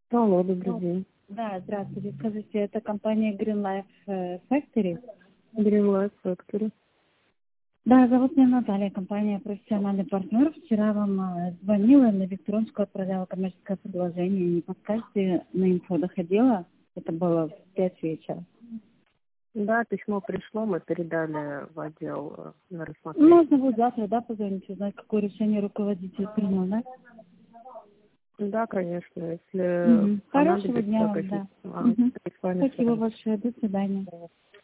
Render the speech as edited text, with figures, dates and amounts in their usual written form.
Алло, добрый день. Да, здравствуйте. Скажите, это компания Green Life Factory? Green Life Factory. Да, зовут меня Наталья, компания «Профессиональный партнер». Вчера вам звонила, на электронку отправляла коммерческое предложение. Не подскажете, на инфо доходило? Это было в 5 вечера. Да, письмо пришло, мы передали в отдел на рассмотрение. Можно будет завтра, да, позвонить, узнать, какое решение руководитель принял, да? Да, конечно, если Хорошего понадобится, дня вам, конечно. да. И с вами Спасибо свяжемся. большое, до свидания.